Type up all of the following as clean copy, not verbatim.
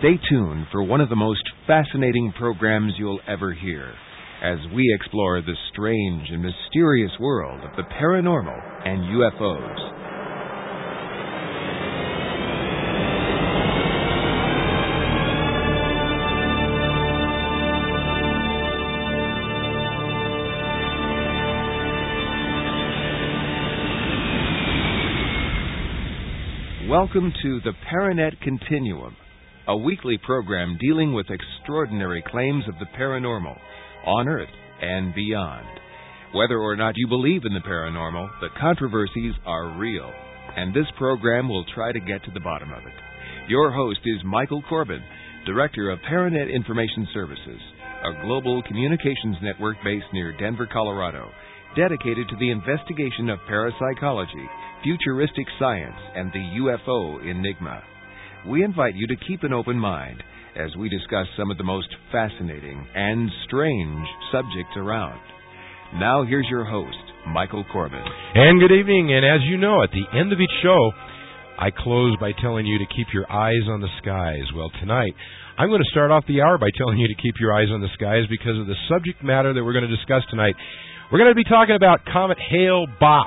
Stay tuned for one of the most fascinating programs you'll ever hear as we explore the strange and mysterious world of the paranormal and UFOs. Welcome to the Paranet Continuum, a weekly program dealing with extraordinary claims of the paranormal, on Earth and beyond. Whether or not you believe in the paranormal, the controversies are real, and this program will try to get to the bottom of it. Your host is Michael Corbin, Director of Paranet Information Services, a global communications network based near Denver, Colorado, dedicated to the investigation of parapsychology, futuristic science, and the UFO enigma. We invite you to keep an open mind as we discuss some of the most fascinating and strange subjects around. Now here's your host, Michael Corbin. And good evening, and as you know, at the end of each show, I close by telling you to keep your eyes on the skies. Well, tonight, I'm going to start off the hour by telling you to keep your eyes on the skies because of the subject matter that we're going to discuss tonight. We're going to be talking about Comet Hale-Bopp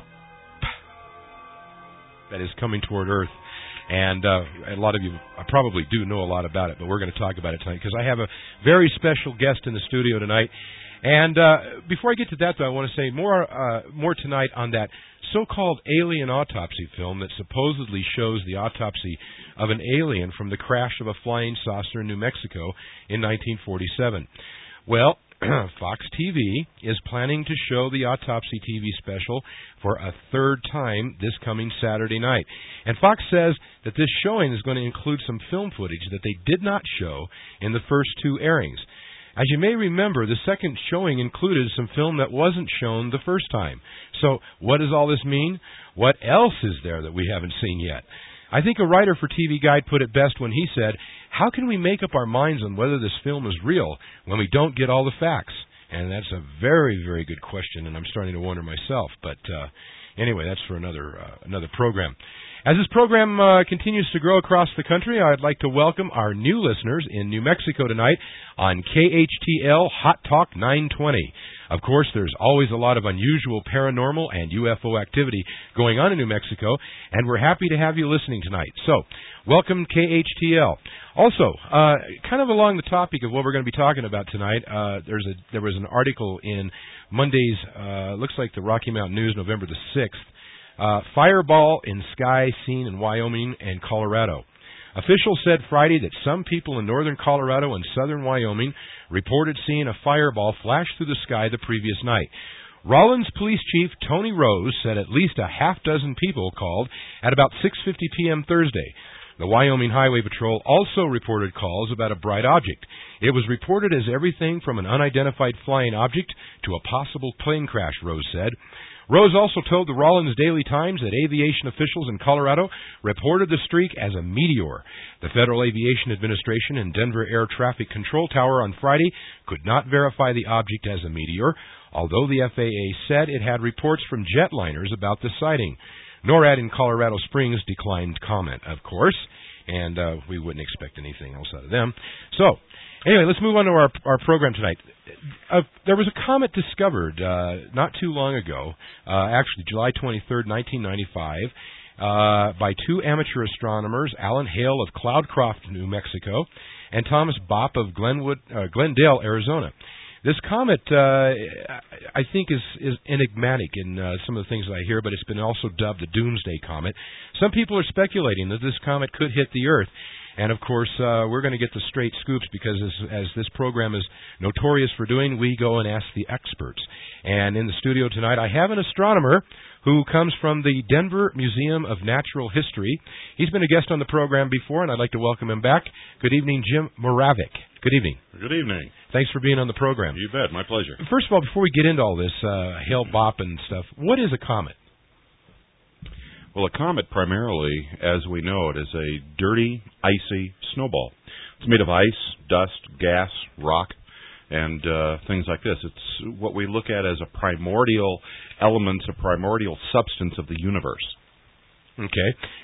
that is coming toward Earth. And a lot of you probably do know a lot about it, but we're going to talk about it tonight because I have a very special guest in the studio tonight. And before I get to that, though, I want to say more tonight on that so-called alien autopsy film that supposedly shows the autopsy of an alien from the crash of a flying saucer in New Mexico in 1947. Well, Fox TV is planning to show the autopsy TV special for a third time this coming Saturday night. And Fox says that this showing is going to include some film footage that they did not show in the first two airings. As you may remember, the second showing included some film that wasn't shown the first time. So what does all this mean? What else is there that we haven't seen yet? I think a writer for TV Guide put it best when he said, how can we make up our minds on whether this film is real when we don't get all the facts? And that's a very, very good question, and I'm starting to wonder myself. But anyway, that's for another program. As this program continues to grow across the country, I'd like to welcome our new listeners in New Mexico tonight on KHTL Hot Talk 920. Of course, there's always a lot of unusual paranormal and UFO activity going on in New Mexico, and we're happy to have you listening tonight. So, welcome KHTL. Also, kind of along the topic of what we're going to be talking about tonight, there was an article in Monday's, looks like the Rocky Mountain News, November the 6th, Fireball in Sky Seen in Wyoming and Colorado. Officials said Friday that some people in northern Colorado and southern Wyoming reported seeing a fireball flash through the sky the previous night. Rawlins Police Chief Tony Rose said at least a half dozen people called at about 6:50 p.m. Thursday. The Wyoming Highway Patrol also reported calls about a bright object. It was reported as everything from an unidentified flying object to a possible plane crash, Rose said. Rose also told the Rawlins Daily Times that aviation officials in Colorado reported the streak as a meteor. The Federal Aviation Administration and Denver Air Traffic Control Tower on Friday could not verify the object as a meteor, although the FAA said it had reports from jetliners about the sighting. NORAD in Colorado Springs declined comment, of course, and we wouldn't expect anything else out of them. So, anyway, let's move on to our program tonight. There was a comet discovered not too long ago, actually July 23rd, 1995, by two amateur astronomers, Alan Hale of Cloudcroft, New Mexico, and Thomas Bopp of Glendale, Arizona. This comet, I think, is enigmatic in some of the things that I hear, but it's been also dubbed the Doomsday Comet. Some people are speculating that this comet could hit the Earth. And, of course, we're going to get the straight scoops because, as this program is notorious for doing, we go and ask the experts. And in the studio tonight, I have an astronomer who comes from the Denver Museum of Natural History. He's been a guest on the program before, and I'd like to welcome him back. Good evening, Jim Moravec. Good evening. Good evening. Thanks for being on the program. You bet. My pleasure. First of all, before we get into all this Hale-Bopp and stuff, what is a comet? Well, a comet primarily, as we know it, is a dirty, icy snowball. It's made of ice, dust, gas, rock, and things like this. It's what we look at as a primordial element, a primordial substance of the universe. Okay. Now,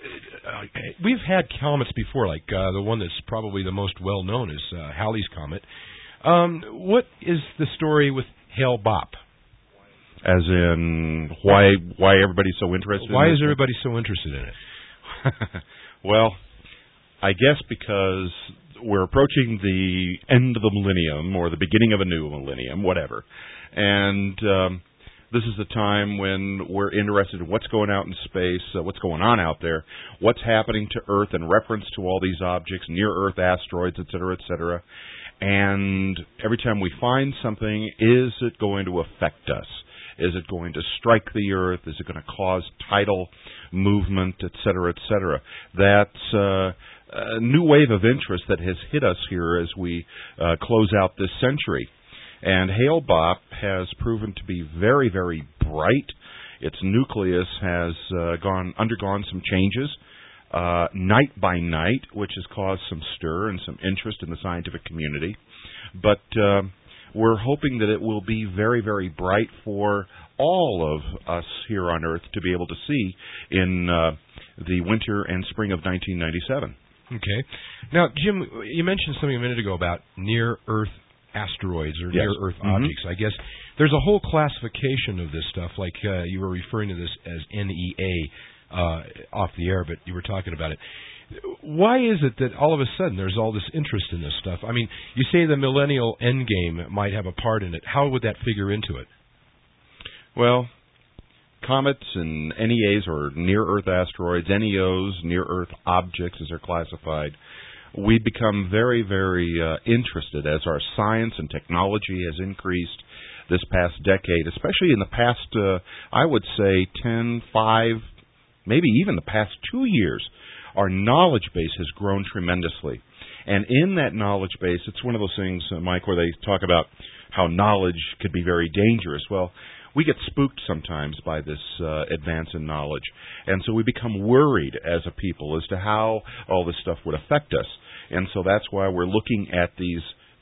we've had comets before, like the one that's probably the most well-known is Halley's Comet. What is the story with Hale-Bopp? As in, why everybody's so interested in it? Why is everybody so interested in it? Well, I guess because we're approaching the end of the millennium or the beginning of a new millennium, whatever. And this is the time when we're interested in what's going out in space, what's going on out there, what's happening to Earth in reference to all these objects, near-Earth asteroids, et cetera, et cetera. And every time we find something, is it going to affect us? Is it going to strike the Earth? Is it going to cause tidal movement, et cetera, et cetera? That's a new wave of interest that has hit us here as we close out this century. And Hale-Bopp has proven to be very, very bright. Its nucleus has undergone some changes night by night, which has caused some stir and some interest in the scientific community. But we're hoping that it will be very, very bright for all of us here on Earth to be able to see in the winter and spring of 1997. Okay. Now, Jim, you mentioned something a minute ago about near-Earth asteroids or near-Earth objects. I guess there's a whole classification of this stuff, like you were referring to this as NEA off the air, but you were talking about it. Why is it that all of a sudden there's all this interest in this stuff? I mean, you say the millennial endgame might have a part in it. How would that figure into it? Well, comets and NEAs, or near-Earth asteroids, NEOs, near-Earth objects as they're classified, we become very, very interested as our science and technology has increased this past decade, especially in the past, I would say, 10, 5, maybe even the past 2 years. Our knowledge base has grown tremendously. And in that knowledge base, it's one of those things, Mike, where they talk about how knowledge could be very dangerous. Well, we get spooked sometimes by this advance in knowledge. And so we become worried as a people as to how all this stuff would affect us. And so that's why we're looking at these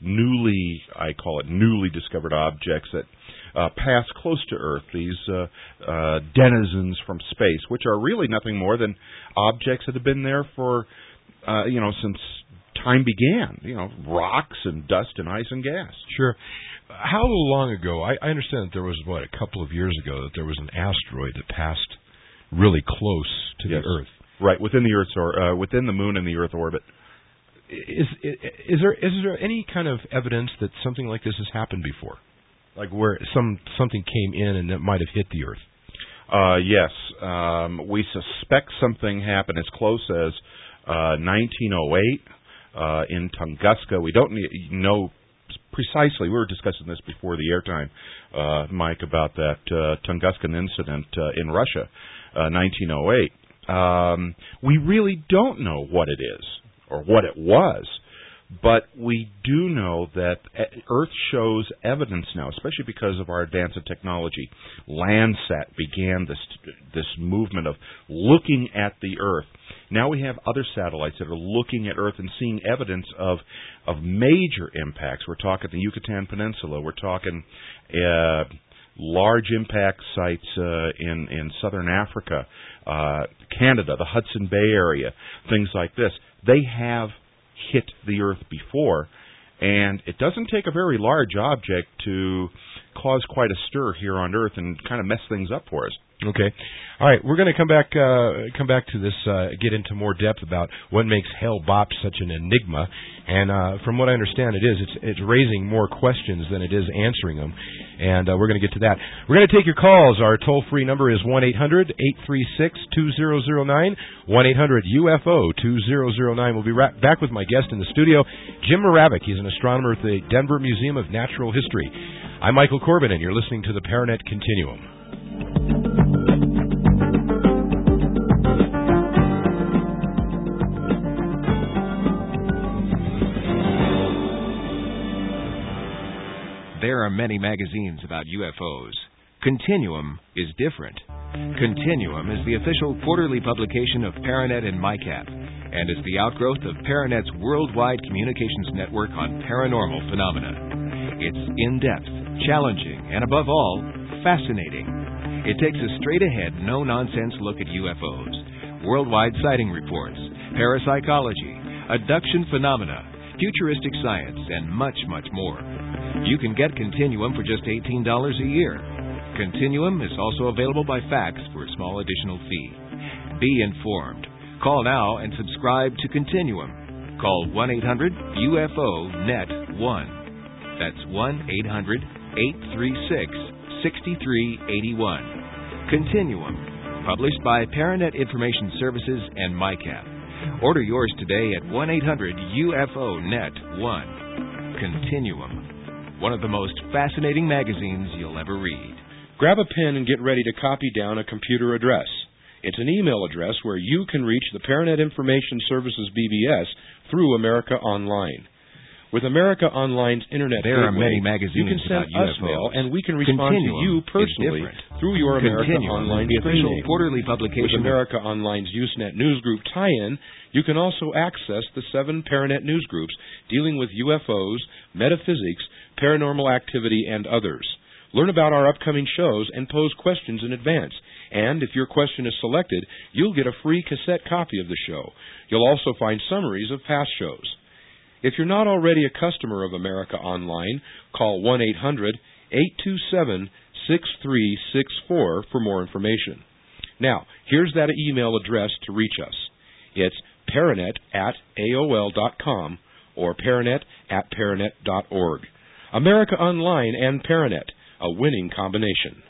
I call it newly discovered objects that pass close to Earth, these denizens from space, which are really nothing more than objects that have been there for, since time began, rocks and dust and ice and gas. Sure. How long ago, I understand that there was, a couple of years ago, that there was an asteroid that passed really close to the Earth. Right, within the Earth's within the Moon and the Earth orbit. Is there any kind of evidence that something like this has happened before? Like where something came in and it might have hit the Earth? Yes. We suspect something happened as close as 1908 in Tunguska. We don't know precisely. We were discussing this before the airtime, Mike, about that Tunguskan incident in Russia, 1908. We really don't know what it is or what it was. But we do know that Earth shows evidence now, especially because of our advance in technology. Landsat began this movement of looking at the Earth. Now we have other satellites that are looking at Earth and seeing evidence of major impacts. We're talking the Yucatan Peninsula. We're talking large impact sites in southern Africa, Canada, the Hudson Bay area, things like this. They have hit the Earth before, and it doesn't take a very large object to cause quite a stir here on Earth and kind of mess things up for us. Okay. All right, we're going to come back to this, get into more depth about what makes Hale-Bopp such an enigma. And from what I understand, it's raising more questions than it is answering them. And we're going to get to that. We're going to take your calls. Our toll-free number is 1-800-836-2009, 1-800-UFO-2009. We'll be back with my guest in the studio, Jim Moravec. He's an astronomer at the Denver Museum of Natural History. I'm Michael Corbin, and you're listening to the Paranet Continuum. There are many magazines about UFOs. Continuum is different. Continuum is the official quarterly publication of Paranet and MyCap, and is the outgrowth of Paranet's worldwide communications network on paranormal phenomena. It's in-depth, challenging, and above all, fascinating. It takes a straight-ahead, no-nonsense look at UFOs, worldwide sighting reports, parapsychology, abduction phenomena, futuristic science, and much, much more. You can get Continuum for just $18 a year. Continuum is also available by fax for a small additional fee. Be informed. Call now and subscribe to Continuum. Call 1-800-UFO-NET-1. That's 1-800-836-6381. Continuum, published by Paranet Information Services and MyCap. Order yours today at 1-800-UFO-NET-1. Continuum, one of the most fascinating magazines you'll ever read. Grab a pen and get ready to copy down a computer address. It's an email address where you can reach the Paranet Information Services BBS through America Online. With America Online's internet there are gateway, many magazines you can send about us UFOs. mail, and we can respond Continuum to you personally through your America Continuum, Online the official screen name. quarterly With publication. America Online's Usenet Newsgroup tie-in, you can also access the 7 Paranet newsgroups dealing with UFOs, metaphysics, paranormal activity, and others. Learn about our upcoming shows and pose questions in advance. And if your question is selected, you'll get a free cassette copy of the show. You'll also find summaries of past shows. If you're not already a customer of America Online, call 1-800-827-6364 for more information. Now, here's that email address to reach us. It's paranet@aol.com or paranet@paranet.org. America Online and Paranet, a winning combination.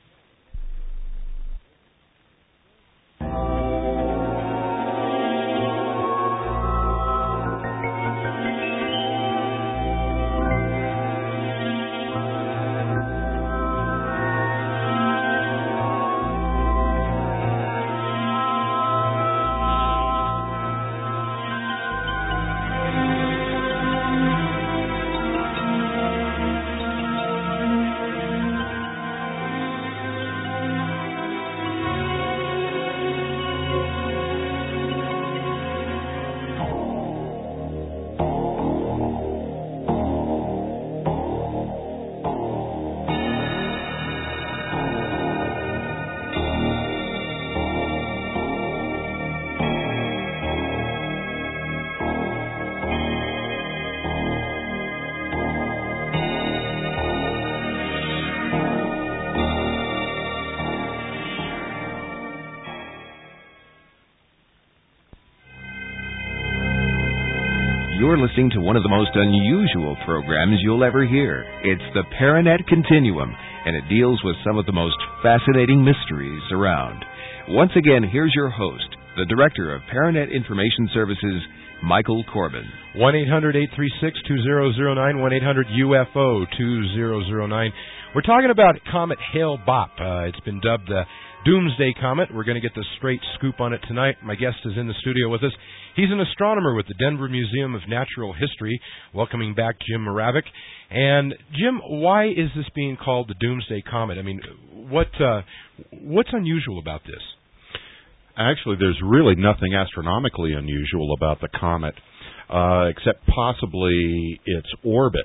You're listening to one of the most unusual programs you'll ever hear. It's the Paranet Continuum, and it deals with some of the most fascinating mysteries around. Once again, here's your host, the Director of Paranet Information Services, Michael Corbin. 1-800-836-2009, 1-800-UFO-2009. We're talking about Comet Hale-Bopp. It's been dubbed the Doomsday Comet. We're going to get the straight scoop on it tonight. My guest is in the studio with us. He's an astronomer with the Denver Museum of Natural History. Welcoming back Jim Moravec. And Jim, why is this being called the Doomsday Comet? I mean, what's unusual about this? Actually, there's really nothing astronomically unusual about the comet, except possibly its orbit.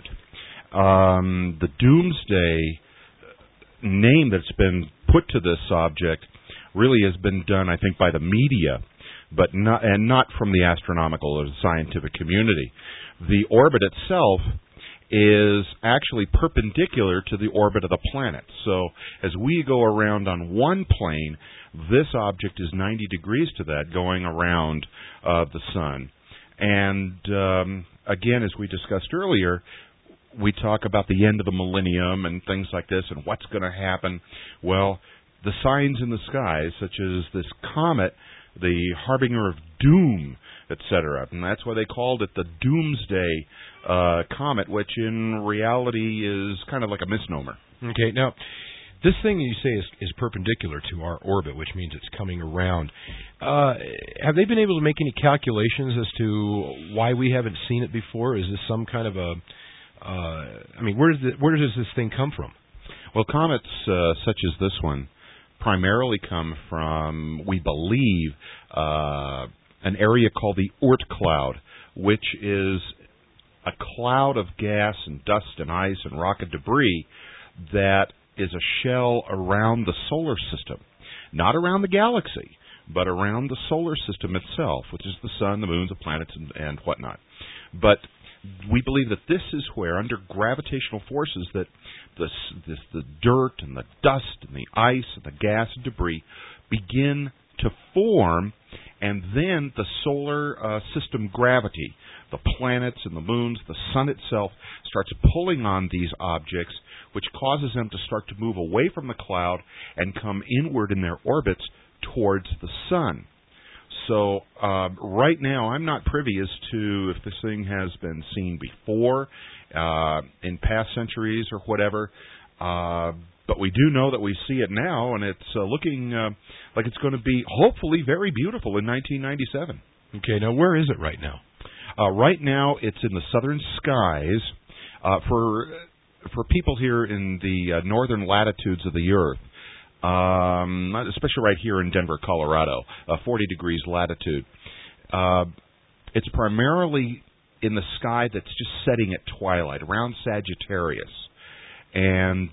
The Doomsday name that's been put to this object really has been done, I think, by the media, but not from the astronomical or the scientific community. The orbit itself is actually perpendicular to the orbit of the planet. So as we go around on one plane, this object is 90 degrees to that, going around the sun. And again, as we discussed earlier, we talk about the end of the millennium and things like this and what's going to happen. Well, the signs in the skies, such as this comet, the harbinger of doom, etc. And that's why they called it the Doomsday Comet, which in reality is kind of like a misnomer. Okay, now, this thing you say is perpendicular to our orbit, which means it's coming around. Have they been able to make any calculations as to why we haven't seen it before? Is this some kind of a... where does this thing come from? Well, comets such as this one primarily come from, we believe, an area called the Oort cloud, which is a cloud of gas and dust and ice and rock and debris that is a shell around the solar system, not around the galaxy, but around the solar system itself, which is the sun, the moons, the planets, and whatnot. But we believe that this is where, under gravitational forces, that the dirt and the dust and the ice and the gas and debris begin to form, and then the solar system gravity, the planets and the moons, the sun itself, starts pulling on these objects, which causes them to start to move away from the cloud and come inward in their orbits towards the sun. So right now, I'm not privy as to if this thing has been seen before, in past centuries or whatever, but we do know that we see it now, and it's looking like it's going to be hopefully very beautiful in 1997. Okay, now where is it right now? Right now, it's in the southern skies. For people here in the northern latitudes of the Earth, especially right here in Denver, Colorado, 40 degrees latitude. It's primarily in the sky that's just setting at twilight, around Sagittarius. And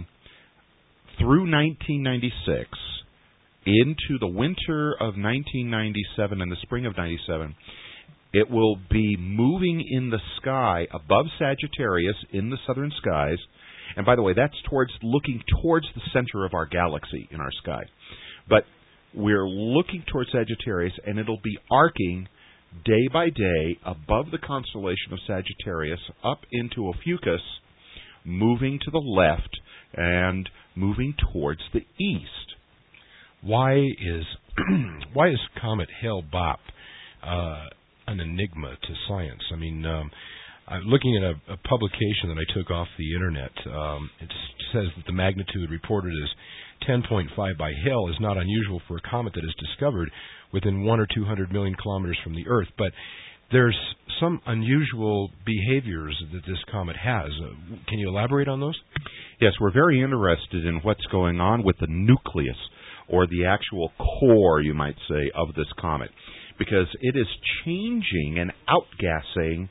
through 1996, into the winter of 1997 and the spring of 97, it will be moving in the sky above Sagittarius in the southern skies. And by the way, that's looking towards the center of our galaxy in our sky. But we're looking towards Sagittarius, and it'll be arcing day by day above the constellation of Sagittarius up into Ophiuchus, moving to the left and moving towards the east. Why is Comet Hale-Bopp an enigma to science? I mean, I'm looking at a publication that I took off the internet. It says that the magnitude reported as 10.5 by Hale is not unusual for a comet that is discovered within 100 or 200 million kilometers from the Earth. But there's some unusual behaviors that this comet has. Can you elaborate on those? Yes, we're very interested in what's going on with the nucleus, or the actual core, you might say, of this comet, because it is changing and outgassing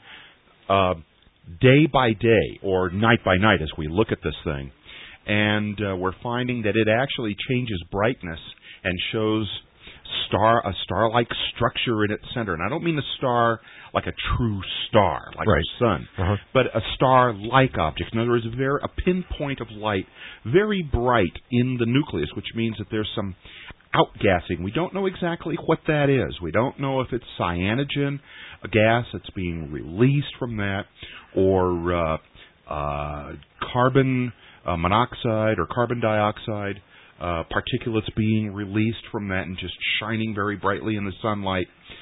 day by day, or night by night, as we look at this thing. And we're finding that it actually changes brightness and shows a star-like structure in its center. And I don't mean a star like a true star, like our sun, but a star-like object. In other words, a pinpoint of light, very bright in the nucleus, which means that there's some outgassing. We don't know exactly what that is. We don't know if it's cyanogen, a gas that's being released from that, or carbon monoxide or carbon dioxide particulates being released from that and just shining very brightly in the sunlight.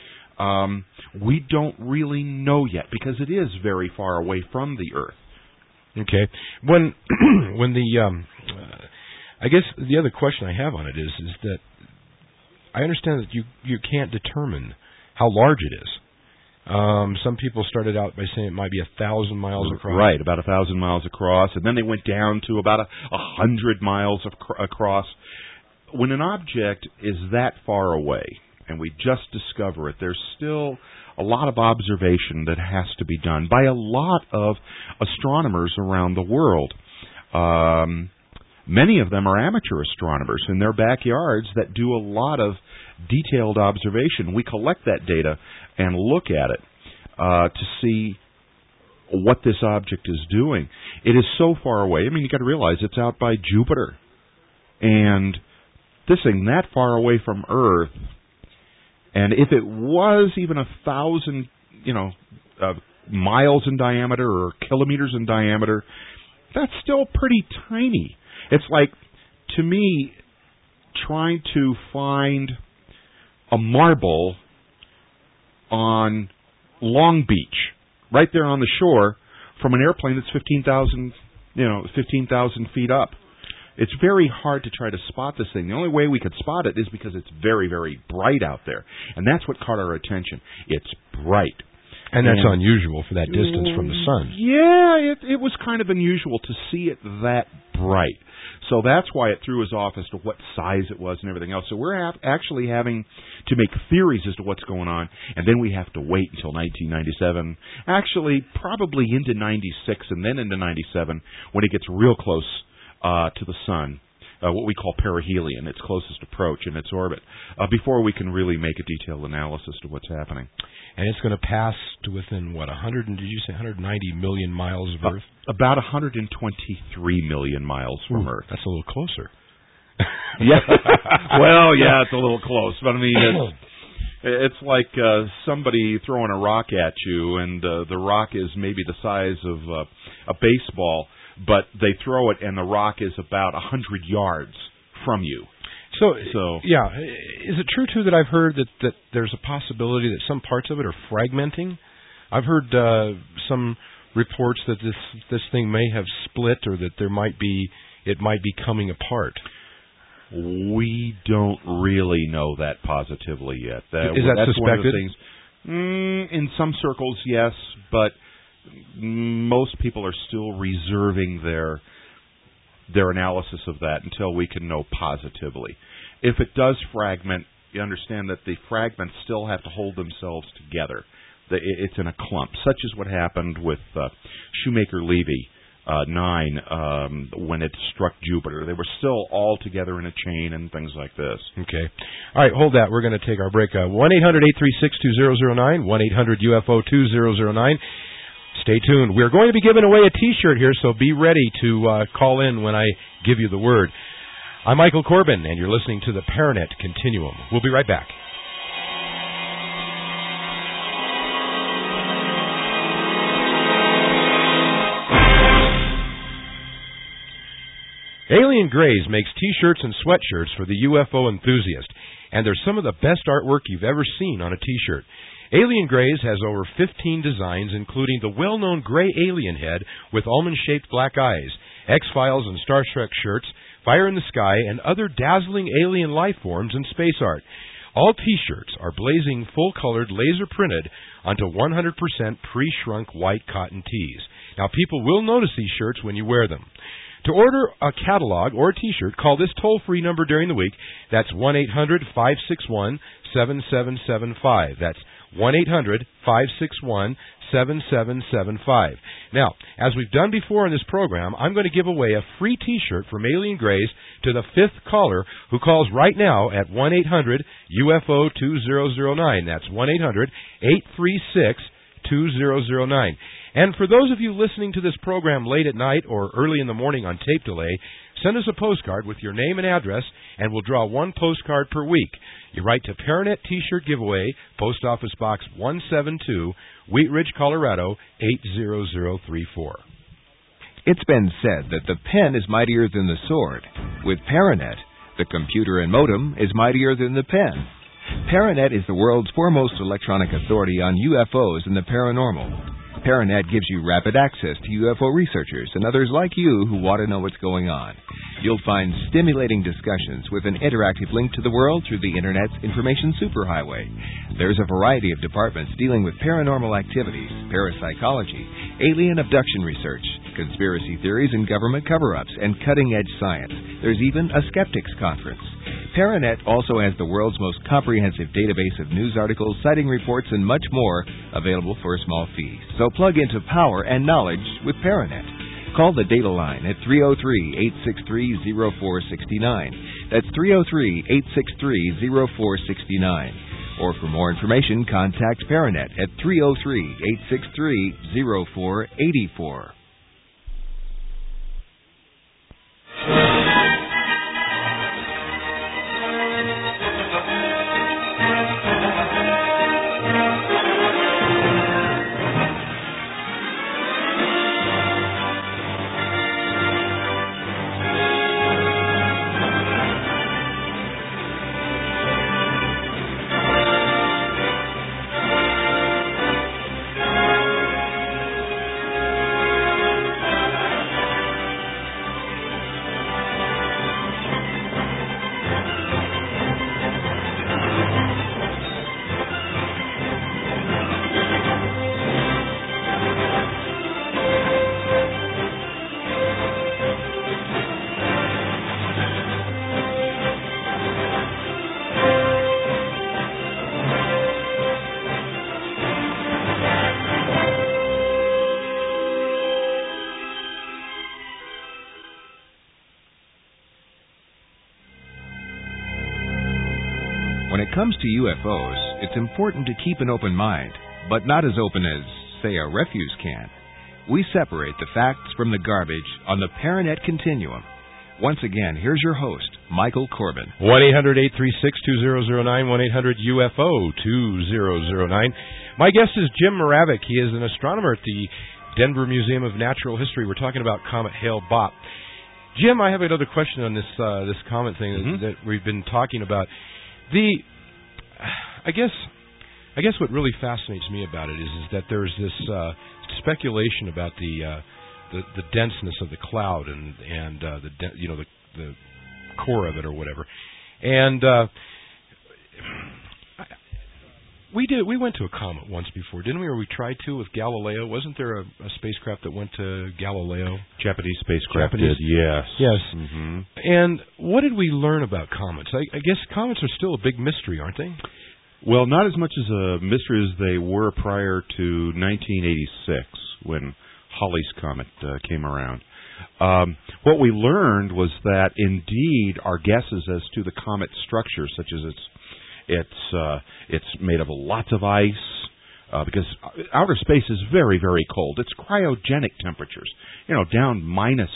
We don't really know yet, because it is very far away from the Earth. Okay. When I guess the other question I have on it is that I understand that you can't determine how large it is. Some people started out by saying it might be 1,000 miles across. Right, about 1,000 miles across, and then they went down to about 100 miles across. When an object is that far away, and we just discover it, there's still a lot of observation that has to be done by a lot of astronomers around the world. Many of them are amateur astronomers in their backyards that do a lot of detailed observation. We collect that data and look at it to see what this object is doing. It is so far away. I mean, you got to realize it's out by Jupiter, and this thing that far away from Earth. And if it was even 1,000, miles in diameter or kilometers in diameter, that's still pretty tiny. It's like, to me, trying to find a marble on Long Beach, right there on the shore, from an airplane that's 15,000 feet up. It's very hard to try to spot this thing. The only way we could spot it is because it's very, very bright out there. And that's what caught our attention. It's bright. And that's unusual for that distance from the sun. Yeah, it was kind of unusual to see it that bright. So that's why it threw us off as to what size it was and everything else. So we're actually having to make theories as to what's going on, and then we have to wait until 1997, actually probably into 96 and then into 97, when it gets real close to the sun, what we call perihelion, its closest approach in its orbit, before we can really make a detailed analysis to what's happening. And it's going to pass to within, 190 million miles of Earth? About 123 million miles from Earth. That's a little closer. Yeah. Well, yeah, it's a little close. But, I mean, it's like somebody throwing a rock at you, and the rock is maybe the size of a baseball, but they throw it, and the rock is about 100 yards from you. So, yeah. Is it true, too, that I've heard that there's a possibility that some parts of it are fragmenting? I've heard some reports that this thing may have split, or that it might be coming apart. We don't really know that positively yet. Is that that's suspected? One of the things. In some circles, yes, but most people are still reserving their analysis of that until we can know positively. If it does fragment, you understand that the fragments still have to hold themselves together. It's in a clump, such as what happened with Shoemaker-Levy 9 when it struck Jupiter. They were still all together in a chain and things like this. Okay. All right, hold that. We're going to take our break. 1-800-836-2009, 1-800-UFO-2009. Stay tuned. We're going to be giving away a T-shirt here, so be ready to call in when I give you the word. I'm Michael Corbin, and you're listening to the Paranet Continuum. We'll be right back. Alien Grays makes T-shirts and sweatshirts for the UFO enthusiast, and they're some of the best artwork you've ever seen on a T-shirt. Alien Grays has over 15 designs, including the well-known gray alien head with almond-shaped black eyes, X-Files and Star Trek shirts, Fire in the Sky, and other dazzling alien life forms and space art. All T-shirts are blazing, full-colored, laser-printed onto 100% pre-shrunk white cotton tees. Now, people will notice these shirts when you wear them. To order a catalog or a T-shirt, call this toll-free number during the week. That's 1-800-561-7775. That's 1-800-561-7775. Now, as we've done before in this program, I'm going to give away a free T-shirt from Alien Grays to the fifth caller who calls right now at 1-800-UFO-2009. That's 1-800-836-2009. And for those of you listening to this program late at night or early in the morning on tape delay, send us a postcard with your name and address, and we'll draw one postcard per week. You write to Paranet T-shirt Giveaway, Post Office Box 172, Wheat Ridge, Colorado 80034. It's been said that the pen is mightier than the sword. With Paranet, the computer and modem is mightier than the pen. Paranet is the world's foremost electronic authority on UFOs and the paranormal. Paranet gives you rapid access to UFO researchers and others like you who want to know what's going on. You'll find stimulating discussions with an interactive link to the world through the Internet's information superhighway. There's a variety of departments dealing with paranormal activities, parapsychology, alien abduction research, conspiracy theories and government cover-ups, and cutting-edge science. There's even a skeptics conference. Paranet also has the world's most comprehensive database of news articles, sighting reports, and much more available for a small fee. So plug into power and knowledge with Paranet. Call the data line at 303-863-0469. That's 303-863-0469. Or for more information, contact Paranet at 303-863-0484. comes to UFOs, it's important to keep an open mind, but not as open as, say, a refuse can. We separate the facts from the garbage on the Paranet Continuum. Once again, here's your host, Michael Corbin. 1-800-836-2009, 1-800-UFO-2009. My guest is Jim Moravec. He is an astronomer at the Denver Museum of Natural History. We're talking about Comet Hale-Bopp. Jim, I have another question on this comet thing that we've been talking about. I guess what really fascinates me about it is that there's this speculation about the denseness of the cloud and the core of it or whatever. And we went to a comet once before, didn't we? Or we tried to with Galileo. Wasn't there a spacecraft that went to Galileo? Japanese spacecraft did, yes. Yes. Mm-hmm. And what did we learn about comets? I guess comets are still a big mystery, aren't they? Well, not as much as a mystery as they were prior to 1986 when Halley's Comet came around. What we learned was that indeed our guesses as to the comet's structure, such as it's made of lots of ice, because outer space is very, very cold. It's cryogenic temperatures, down minus,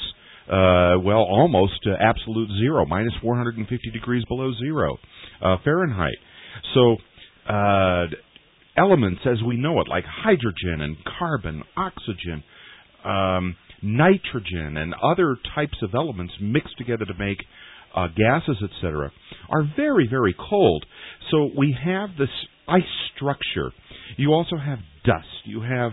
almost absolute zero, minus 450 degrees below zero Fahrenheit. So elements as we know it, like hydrogen and carbon, oxygen, nitrogen, and other types of elements mixed together to make gases, etc., are very, very cold. So we have this ice structure. You also have dust. You have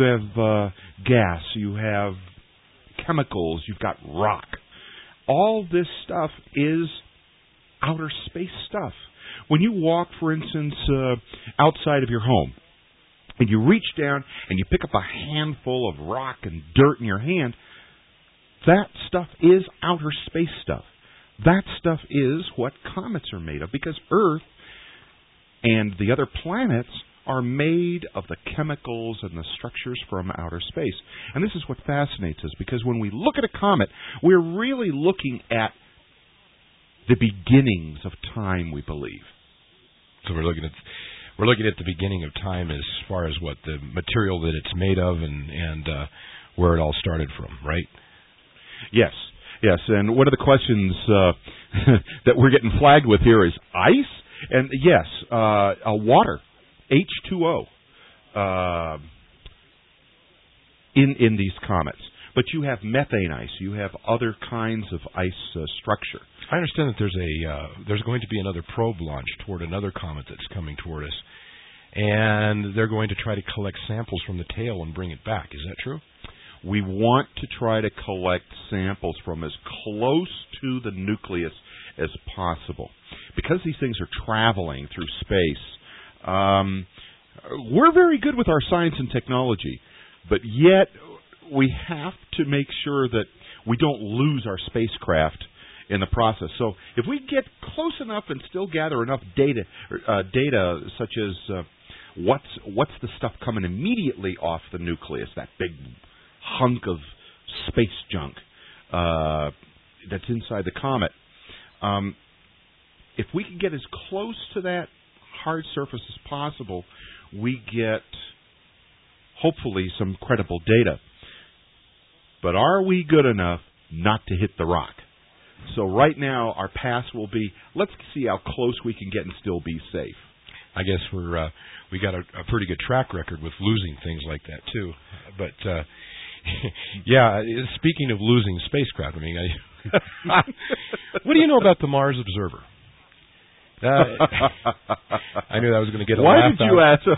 gas. You have chemicals. You've got rock. All this stuff is outer space stuff. When you walk, for instance, outside of your home, and you reach down and you pick up a handful of rock and dirt in your hand, that stuff is outer space stuff. That stuff is what comets are made of, because Earth and the other planets are made of the chemicals and the structures from outer space. And this is what fascinates us, because when we look at a comet, we're really looking at the beginnings of time, we believe. So we're looking at the beginning of time as far as what the material that it's made of and where it all started from, right? Yes. And one of the questions that we're getting flagged with here is ice, and yes, water, H2O, in these comets. But you have methane ice. You have other kinds of ice structure. I understand that there's going to be another probe launched toward another comet that's coming toward us, and they're going to try to collect samples from the tail and bring it back. Is that true? We want to try to collect samples from as close to the nucleus as possible. Because these things are traveling through space, we're very good with our science and technology, but yet we have to make sure that we don't lose our spacecraft in the process. So if we get close enough and still gather enough data such as what's the stuff coming immediately off the nucleus, that big hunk of space junk that's inside the comet, if we can get as close to that hard surface as possible, we get hopefully some credible data. But are we good enough not to hit the rock? So right now, our pass will be, let's see how close we can get and still be safe. I guess we got a pretty good track record with losing things like that too. But yeah, speaking of losing spacecraft, I mean, what do you know about the Mars Observer? I knew that was going to get a Why laugh did you ask?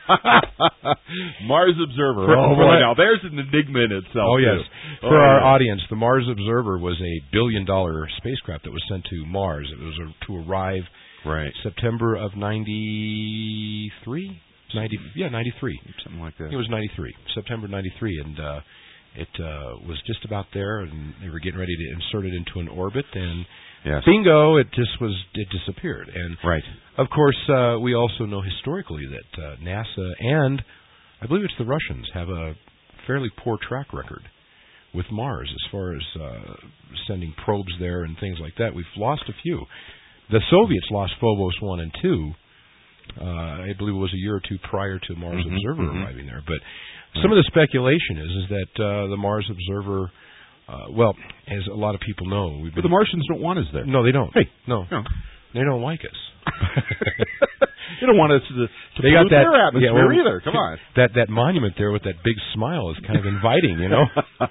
Mars Observer. Now there's an enigma in itself. Oh, yes. For our audience, the Mars Observer was a $1 billion spacecraft that was sent to Mars. It was to arrive September of 93? 93. Something like that. It was 93. September 93. And it was just about there, and they were getting ready to insert it into an orbit, and bingo, it disappeared. And of course, we also know historically that NASA and I believe it's the Russians have a fairly poor track record with Mars as far as sending probes there and things like that. We've lost a few. The Soviets lost Phobos 1 and 2. I believe it was a year or two prior to Mars Observer arriving there. But some of the speculation is that the Mars Observer, well, as a lot of people know, but the Martians don't want us there. No, they don't. Hey, no. They don't like us. They don't want us to they got pollute that, their atmosphere either. Come on. That monument there with that big smile is kind of inviting, you know.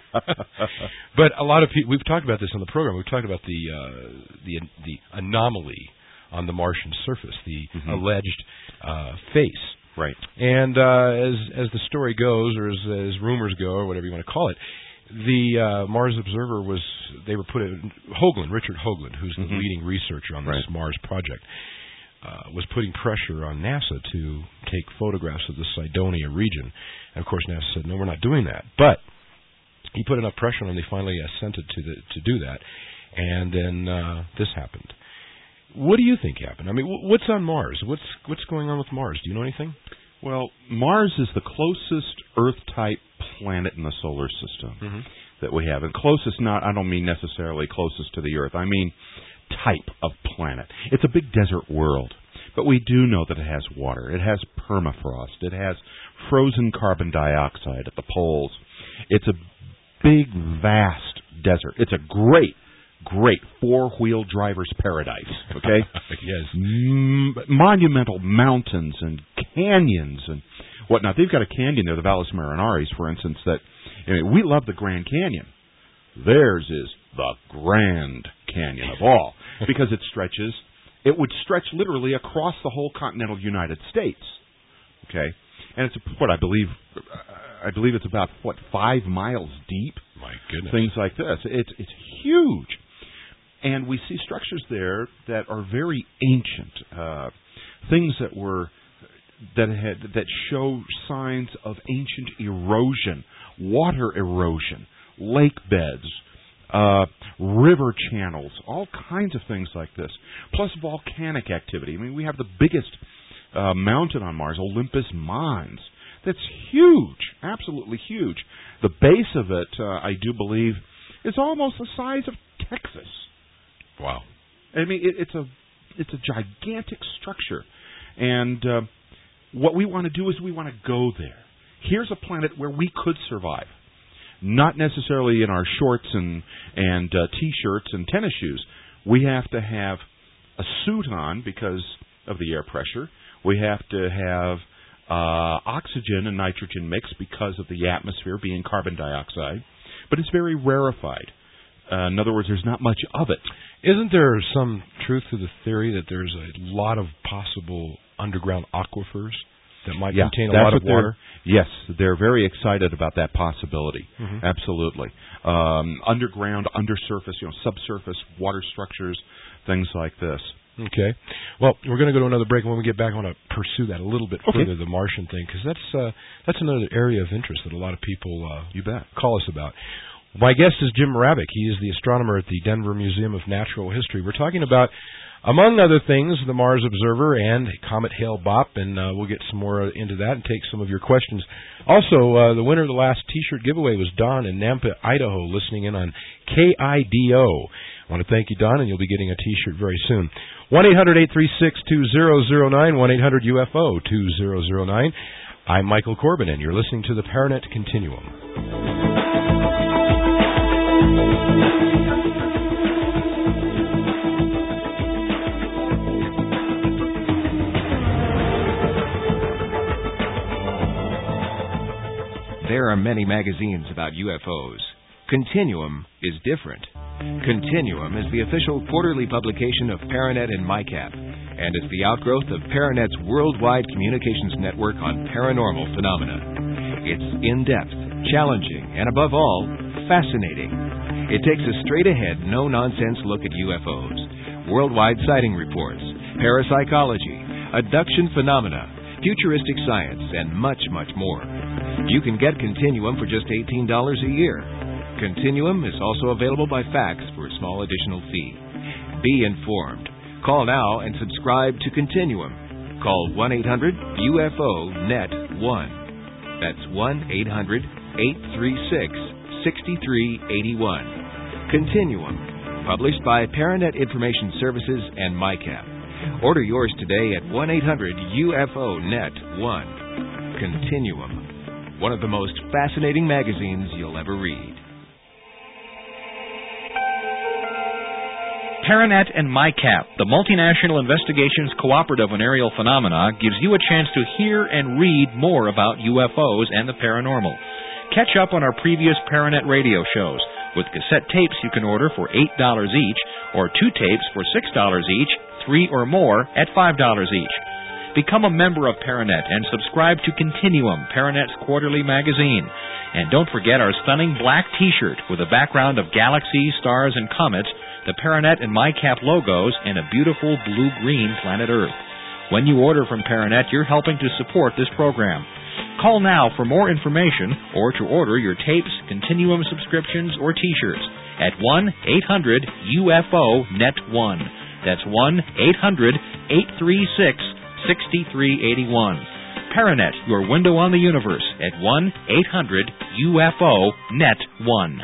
But a lot of people, we've talked about this on the program. We've talked about the anomaly on the Martian surface, the alleged face. Right. And as the story goes, or as rumors go, or whatever you want to call it, the Mars Observer they were put in, Richard Hoagland, who's the leading researcher on this Mars project, was putting pressure on NASA to take photographs of the Cydonia region. And of course NASA said, no, we're not doing that. But he put enough pressure on them, they finally assented to do that. And then this happened. What do you think happened? I mean, what's on Mars? What's going on with Mars? Do you know anything? Well, Mars is the closest Earth-type planet in the solar system that we have. And closest, I don't mean necessarily closest to the Earth. I mean type of planet. It's a big desert world. But we do know that it has water. It has permafrost. It has frozen carbon dioxide at the poles. It's a big, vast desert. It's a great four-wheel driver's paradise, okay? Yes. Monumental mountains and canyons and whatnot. They've got a canyon there, the Valles Marineris, for instance, that we love the Grand Canyon. Theirs is the Grand Canyon of all, because it would stretch literally across the whole continental United States, okay? And it's I believe it's about 5 miles deep. My goodness. Things like this. It's huge. And we see structures there that are very ancient, things that show signs of ancient erosion, water erosion, lake beds, river channels, all kinds of things like this. Plus volcanic activity. I mean, we have the biggest mountain on Mars, Olympus Mons. That's huge, absolutely huge. The base of it, I do believe, is almost the size of Texas. Wow! I mean, it's a gigantic structure, and what we want to do is we want to go there. Here's a planet where we could survive, not necessarily in our shorts and t-shirts and tennis shoes. We have to have a suit on because of the air pressure. We have to have oxygen and nitrogen mix because of the atmosphere being carbon dioxide, but it's very rarefied. In other words, there's not much of it. Isn't there some truth to the theory that there's a lot of possible underground aquifers that might contain a lot of water? Yes, they're very excited about that possibility. Absolutely. Underground, undersurface, subsurface water structures, things like this. Okay. Well, we're going to go to another break. When we get back, I want to pursue that a little bit further, the Martian thing, because that's another area of interest that a lot of people call us about. My guest is Jim Moravec. He is the astronomer at the Denver Museum of Natural History. We're talking about, among other things, the Mars Observer and Comet Hale-Bopp, and we'll get some more into that and take some of your questions. Also, the winner of the last T-shirt giveaway was Don in Nampa, Idaho, listening in on KIDO. I want to thank you, Don, and you'll be getting a T-shirt very soon. 1-800-836-2009, 1-800-UFO-2009. I'm Michael Corbin, and you're listening to the Paranet Continuum. There are many magazines about UFOs. Continuum is different. Continuum is the official quarterly publication of Paranet and MyCap, and is the outgrowth of Paranet's worldwide communications network on paranormal phenomena. It's in-depth, challenging, and above all, fascinating. It takes a straight-ahead, no-nonsense look at UFOs, worldwide sighting reports, parapsychology, abduction phenomena, futuristic science, and much, much more. You can get Continuum for just $18 a year. Continuum is also available by fax for a small additional fee. Be informed. Call now and subscribe to Continuum. Call 1-800-UFO-NET-1. That's 1-800-836-6381. Continuum. published by Paranet Information Services and MyCap. Order yours today at 1-800-UFO-NET-1. Continuum, one of the most fascinating magazines you'll ever read. Paranet and MyCap, the Multinational Investigations Cooperative on Aerial Phenomena, gives you a chance to hear and read more about UFOs and the paranormal. Catch up on our previous Paranet radio shows. With cassette tapes you can order for $8 each, or 2 tapes for $6 each, 3 or more at $5 each. Become a member of Paranet and subscribe to Continuum, Paranet's quarterly magazine. And don't forget our stunning black T-shirt with a background of galaxies, stars, and comets, the Paranet and MyCap logos, and a beautiful blue-green planet Earth. When you order from Paranet, you're helping to support this program. Call now for more information or to order your tapes, Continuum subscriptions, or T-shirts at 1-800-UFO-NET-1. That's 1-800-836-6381. Paranet, your window on the universe at 1-800-UFO-NET-1.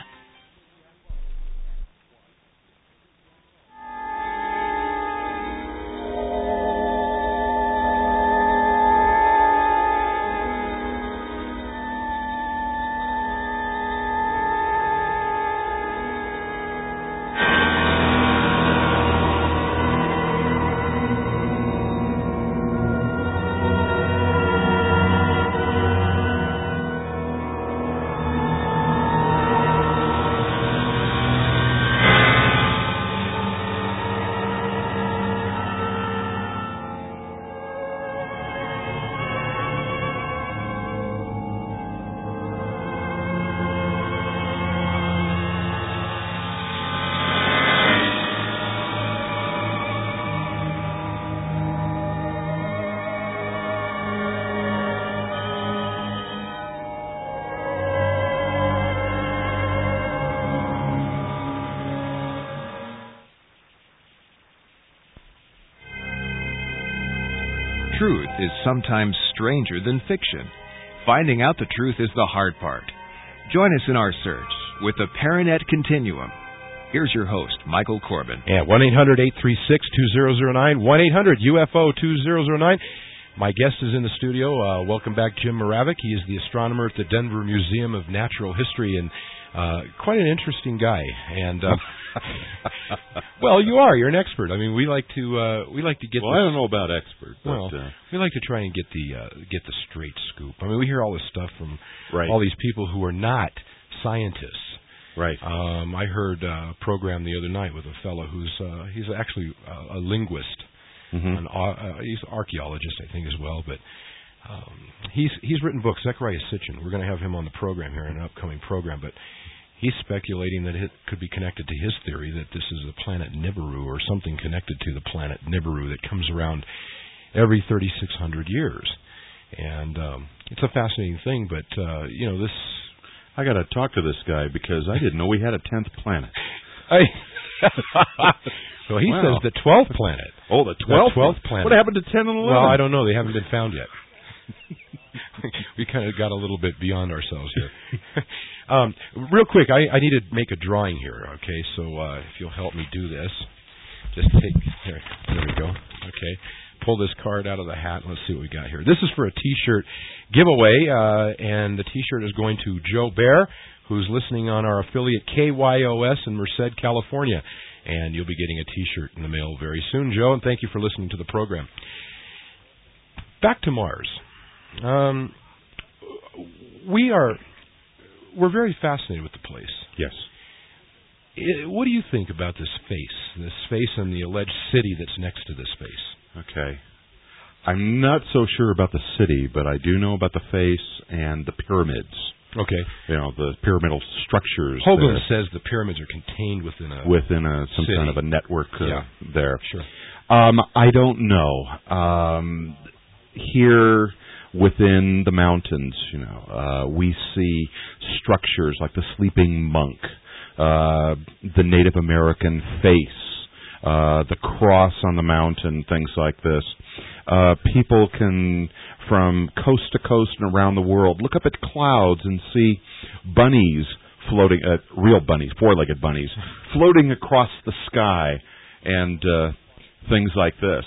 Truth is sometimes stranger than fiction. Finding out the truth is the hard part. Join us in our search with the Paranet Continuum. Here's your host, Michael Corbin. At 1-800-836-2009, 1-800-UFO-2009. My guest is in the studio. Welcome back, Jim Moravec. He is the astronomer at the Denver Museum of Natural History, and quite an interesting guy. And well, you are. You're an expert. I mean, we like to get. Well, I don't know about expert, but well, we like to try and get the straight scoop. I mean, we hear all this stuff from all these people who are not scientists. Right. I heard a program the other night with a fellow he's actually a linguist. Mm-hmm. He's an archaeologist, I think, as well. But he's written books. Zecharia Sitchin. We're going to have him on the program here in an upcoming program. But he's speculating that it could be connected to his theory that this is the planet Nibiru or something connected to the planet Nibiru that comes around every 3,600 years. And it's a fascinating thing. But this. I got to talk to this guy because I didn't know we had a 10th planet. Well, he says the 12th planet. Oh, the 12th planet. What happened to 10 and 11? Well, I don't know. They haven't been found yet. We kind of got a little bit beyond ourselves here. Real quick, I need to make a drawing here, okay? So if you'll help me do this. Just take... There we go. Okay. Pull this card out of the hat and let's see what we got here. This is for a T-shirt giveaway, and the T-shirt is going to Joe Bear, who's listening on our affiliate KYOS in Merced, California. And you'll be getting a T-shirt in the mail very soon, Joe, and thank you for listening to the program. Back to Mars. We're very fascinated with the place. Yes. What do you think about this face and the alleged city that's next to this face? Okay. I'm not so sure about the city, but I do know about the face and the pyramids. Okay. The pyramidal structures. Hoagland says the pyramids are contained within some city. kind of a network there. Sure. I don't know. Here within the mountains, we see structures like the sleeping monk, the Native American face, the cross on the mountain, things like this. People can, from coast to coast and around the world, look up at clouds and see bunnies floating, real bunnies, four-legged bunnies, floating across the sky, and things like this.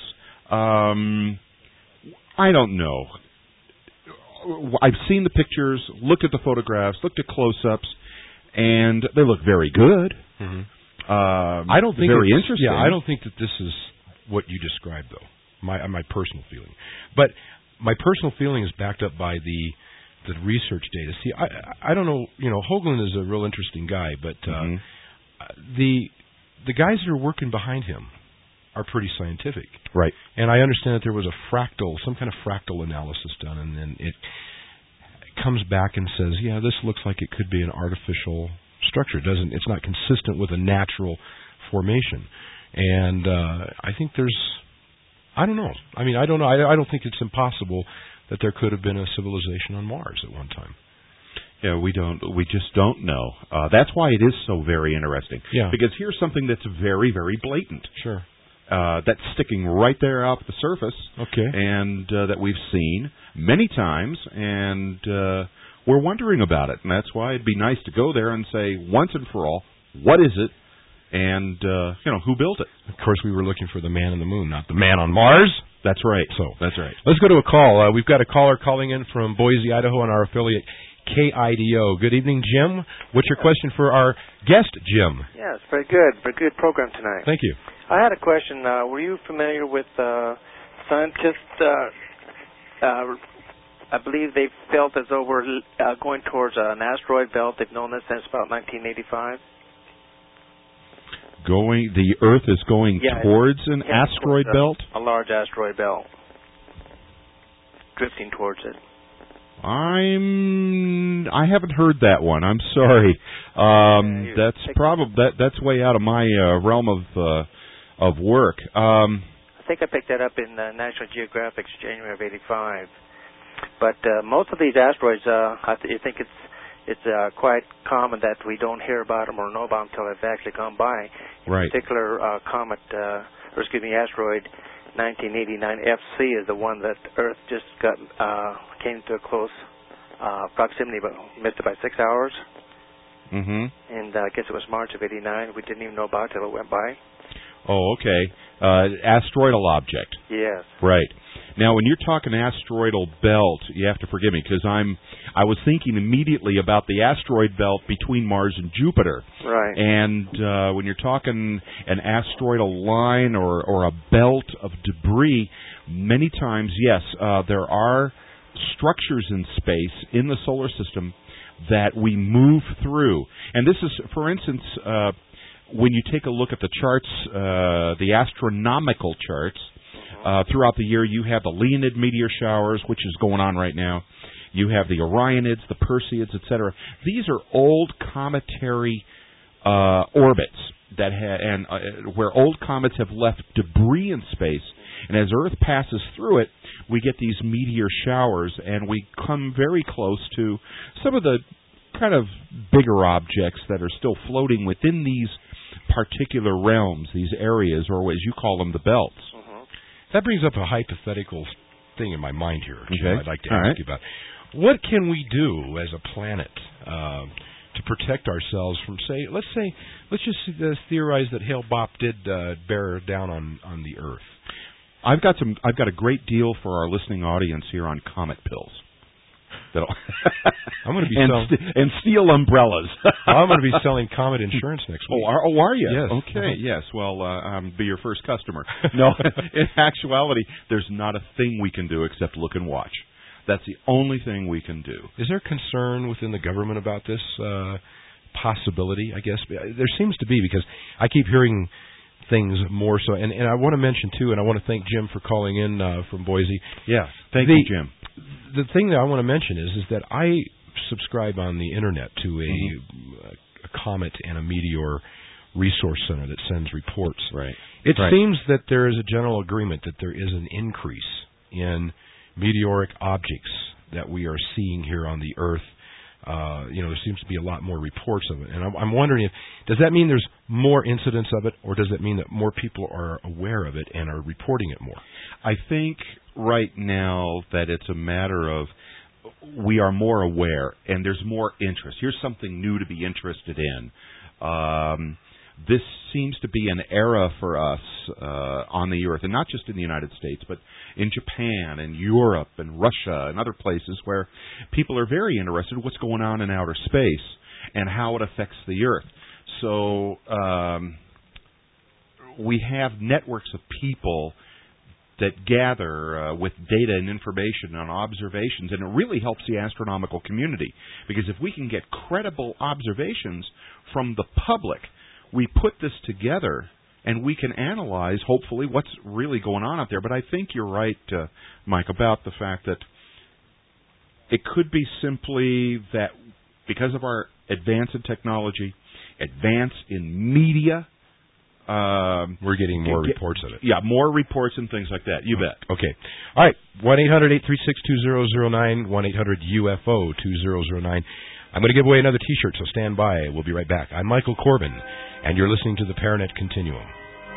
I don't know. I've seen the pictures, looked at the photographs, looked at close-ups, and they look very good. Mm-hmm. I don't think very interesting. Yeah, I don't think that this is what you described, though. My personal feeling, but my personal feeling is backed up by the research data. See, I don't know. Hoagland is a real interesting guy, but the guys that are working behind him are pretty scientific, right? And I understand that there was some kind of fractal analysis done, and then it comes back and says, yeah, this looks like it could be an artificial structure. It's not consistent with a natural formation, and I think I don't know. I mean, I don't know. I don't think it's impossible that there could have been a civilization on Mars at one time. Yeah, we just don't know. That's why it is so very interesting. Yeah. Because here's something that's very, very blatant. Sure. That's sticking right there off the surface. Okay. And that we've seen many times, and we're wondering about it. And that's why it'd be nice to go there and say, once and for all, what is it? And, who built it? Of course, we were looking for the man on the moon, not the man on Mars. That's right. So that's right. Let's go to a call. We've got a caller calling in from Boise, Idaho, on our affiliate KIDO. Good evening, Jim. What's your question for our guest, Jim? Yes, very good. Very good program tonight. Thank you. I had a question. Were you familiar with scientists? I believe they felt as though we're going towards an asteroid belt. They've known this since about 1985. The Earth is going towards an asteroid belt? A large asteroid belt. Drifting towards it. I haven't heard that one. I'm sorry. That's way out of my realm of work. I think I picked that up in National Geographic's January of '85. But most of these asteroids, I think it's quite common that we don't hear about them or know about them until they've actually gone by. In particular, asteroid 1989 FC is the one that Earth just came to a close proximity, but missed it by 6 hours. Mm-hmm. And I guess it was March of '89. We didn't even know about it till it went by. Oh, okay. Asteroidal object. Yes. Right. Now, when you're talking asteroidal belt, you have to forgive me because I was thinking immediately about the asteroid belt between Mars and Jupiter. Right. And when you're talking an asteroidal line or a belt of debris, many times, yes, there are structures in space in the solar system that we move through. And this is, for instance, when you take a look at the charts, the astronomical charts, throughout the year, you have the Leonid meteor showers, which is going on right now. You have the Orionids, the Perseids, etc. These are old cometary orbits where old comets have left debris in space. And as Earth passes through it, we get these meteor showers, and we come very close to some of the kind of bigger objects that are still floating within these particular realms, these areas, or as you call them, the belts. That brings up a hypothetical thing in my mind here, okay. I'd like to ask you about. What can we do as a planet to protect ourselves from, let's just theorize that Hale Bopp did bear down on the Earth. I've got a great deal for our listening audience here on comet pills. I'm going to be and steel umbrellas. I'm going to be selling comet insurance next week. Oh, are you? Yes. Okay. Yes. Well, I'll be your first customer. No, in actuality, there's not a thing we can do except look and watch. That's the only thing we can do. Is there concern within the government about this possibility? I guess there seems to be, because I keep hearing things more so. And I want to mention too, and I want to thank Jim for calling in from Boise. Yeah. Thank you, Jim. The thing that I want to mention is that I subscribe on the internet to a comet and a meteor resource center that sends reports. Right. It seems that there is a general agreement that there is an increase in meteoric objects that we are seeing here on the Earth. There seems to be a lot more reports of it. And I'm wondering, does that mean there's more incidents of it, or does it mean that more people are aware of it and are reporting it more? I think right now that it's a matter of we are more aware, and there's more interest. Here's something new to be interested in. This seems to be an era for us on the Earth, and not just in the United States, but in Japan and Europe and Russia and other places where people are very interested in what's going on in outer space and how it affects the Earth. So we have networks of people that gather with data and information on observations, and it really helps the astronomical community, because if we can get credible observations from the public, we put this together and we can analyze, hopefully, what's really going on out there. But I think you're right, Mike, about the fact that it could be simply that because of our advance in technology, advance in media, we're getting more reports of it. Yeah, more reports and things like that. You bet. Okay. All right. 1-800-836-2009, 1-800-UFO-2009. I'm going to give away another T-shirt, so stand by. We'll be right back. I'm Michael Corbin, and you're listening to the Paranet Continuum.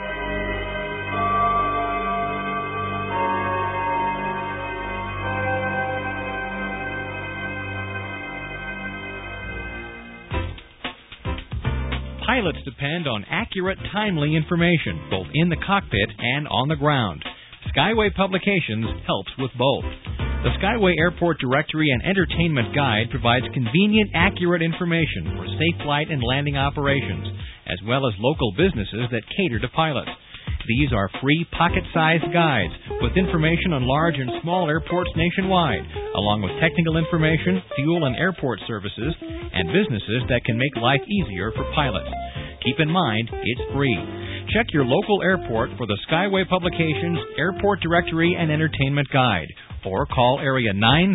Pilots depend on accurate, timely information, both in the cockpit and on the ground. Skyway Publications helps with both. The Skyway Airport Directory and Entertainment Guide provides convenient, accurate information for safe flight and landing operations, as well as local businesses that cater to pilots. These are free pocket-sized guides with information on large and small airports nationwide, along with technical information, fuel and airport services, and businesses that can make life easier for pilots. Keep in mind, it's free. Check your local airport for the Skyway Publications Airport Directory and Entertainment Guide, or call area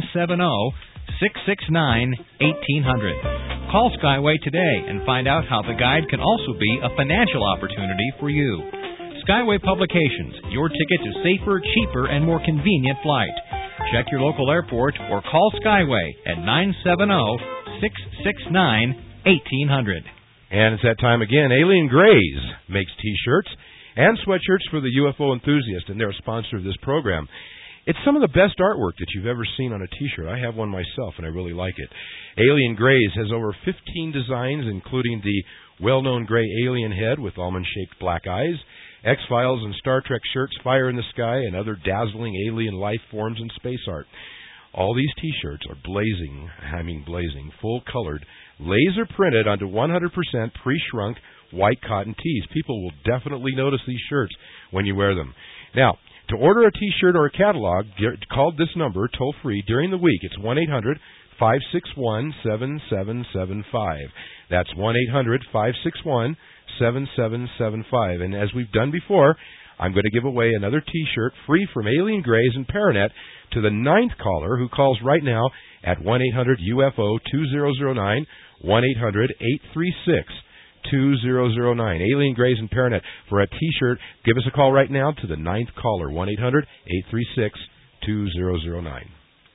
970-669-1800. Call Skyway today and find out how the guide can also be a financial opportunity for you. Skyway Publications, your ticket to safer, cheaper, and more convenient flight. Check your local airport or call Skyway at 970-669-1800. And it's that time again. Alien Grays makes T-shirts and sweatshirts for the UFO enthusiast, and they're a sponsor of this program. It's some of the best artwork that you've ever seen on a T-shirt. I have one myself, and I really like it. Alien Grays has over 15 designs, including the well-known gray alien head with almond-shaped black eyes, X-Files and Star Trek shirts, Fire in the Sky, and other dazzling alien life forms and space art. All these T-shirts are blazing, full-colored, laser-printed onto 100% pre-shrunk white cotton tees. People will definitely notice these shirts when you wear them. Now, to order a T-shirt or a catalog, call this number toll-free during the week. It's 1-800-561-7775. That's 1-800-561-7775. And as we've done before, I'm going to give away another T-shirt free from Alien Grays and Paranet to the 9th caller who calls right now at 1-800-UFO-2009, 1-800-836-2009. Alien Grays and Paranet for a T-shirt. Give us a call right now to the 9th caller, 1-800-836-2009.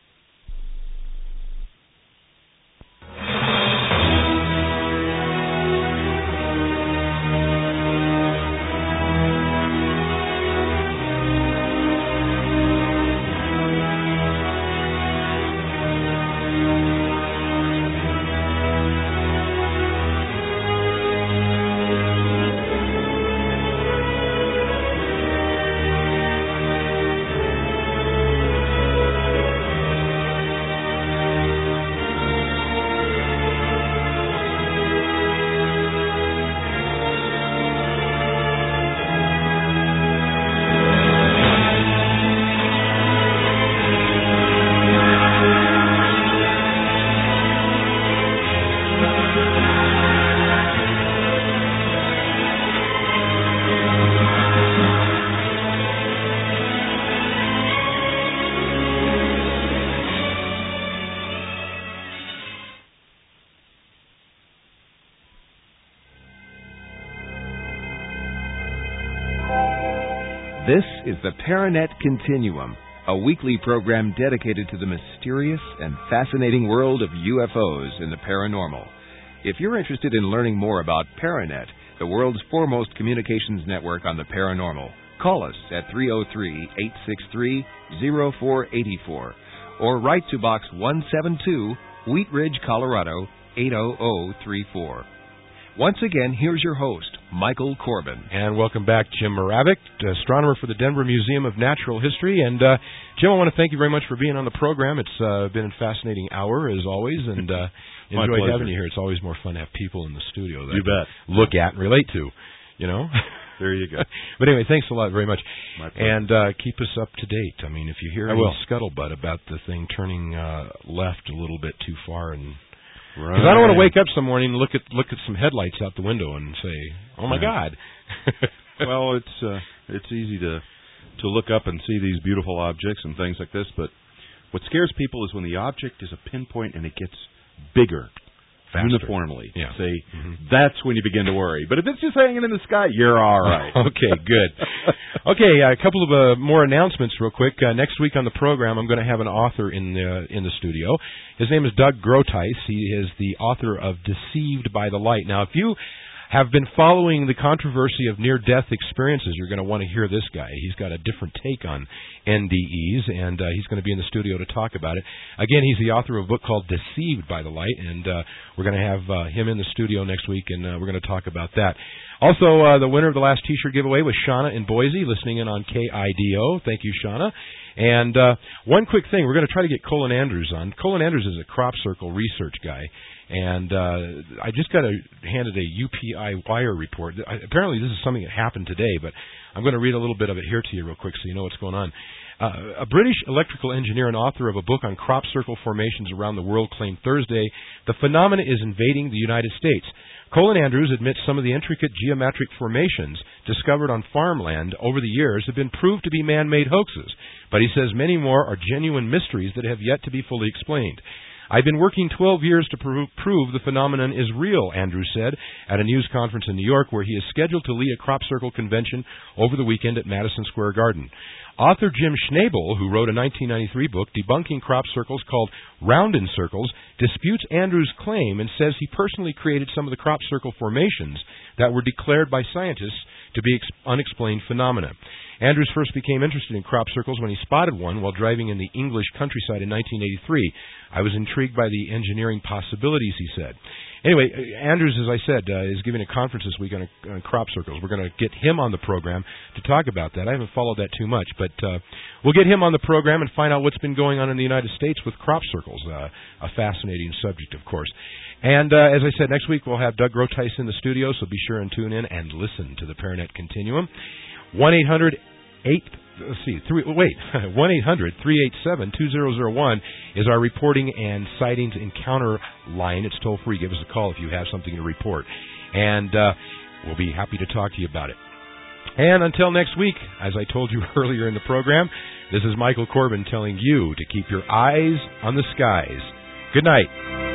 This is the Paranet Continuum, a weekly program dedicated to the mysterious and fascinating world of UFOs and the paranormal. If you're interested in learning more about Paranet, the world's foremost communications network on the paranormal, call us at 303-863-0484 or write to Box 172, Wheat Ridge, Colorado 80034. Once again, here's your host, Michael Corbin. And welcome back, Jim Moravec, astronomer for the Denver Museum of Natural History. And Jim, I want to thank you very much for being on the program. It's been a fascinating hour, as always, and enjoyed having you here. It's always more fun to have people in the studio that you bet. Look at and relate to, you know. There you go. But anyway, thanks a lot very much. My pleasure. And keep us up to date. I mean, if you hear any scuttlebutt about the thing turning left a little bit too far, and because I don't want to wake up some morning and look at some headlights out the window and say, "Oh my God." Well, it's easy to look up and see these beautiful objects and things like this, but what scares people is when the object is a pinpoint and it gets bigger. Faster. Uniformly. Yeah. Say, that's when you begin to worry. But if it's just hanging in the sky, you're all right. Okay, good. Okay, a couple of more announcements real quick. Next week on the program, I'm going to have an author in the studio. His name is Doug Groothuis. He is the author of Deceived by the Light. Now, if you have been following the controversy of near-death experiences, you're going to want to hear this guy. He's got a different take on NDEs, and he's going to be in the studio to talk about it. Again, he's the author of a book called Deceived by the Light, and we're going to have him in the studio next week, and we're going to talk about that. Also, the winner of the last T-shirt giveaway was Shauna in Boise, listening in on KIDO. Thank you, Shauna. And one quick thing, we're going to try to get Colin Andrews on. Colin Andrews is a crop circle research guy. And I just got handed a UPI wire report. Apparently this is something that happened today, but I'm going to read a little bit of it here to you real quick so you know what's going on. A British electrical engineer and author of a book on crop circle formations around the world claimed Thursday the phenomena is invading the United States. Colin Andrews admits some of the intricate geometric formations discovered on farmland over the years have been proved to be man-made hoaxes, but he says many more are genuine mysteries that have yet to be fully explained. I've been working 12 years to prove the phenomenon is real, Andrews said at a news conference in New York where he is scheduled to lead a crop circle convention over the weekend at Madison Square Garden. Author Jim Schnabel, who wrote a 1993 book debunking crop circles called Round in Circles, disputes Andrews' claim and says he personally created some of the crop circle formations that were declared by scientists to be unexplained phenomena. Andrews first became interested in crop circles when he spotted one while driving in the English countryside in 1983. I was intrigued by the engineering possibilities, he said. Anyway, Andrews, as I said, is giving a conference this week on crop circles. We're going to get him on the program to talk about that. I haven't followed that too much, but we'll get him on the program and find out what's been going on in the United States with crop circles, a fascinating subject, of course. And as I said, next week we'll have Doug Groothuis in the studio, so be sure and tune in and listen to the Paranet Continuum. 1-800-387-2001 is our reporting and sightings encounter line. It's toll free. Give us a call if you have something to report. And we'll be happy to talk to you about it. And until next week, as I told you earlier in the program, this is Michael Corbin telling you to keep your eyes on the skies. Good night.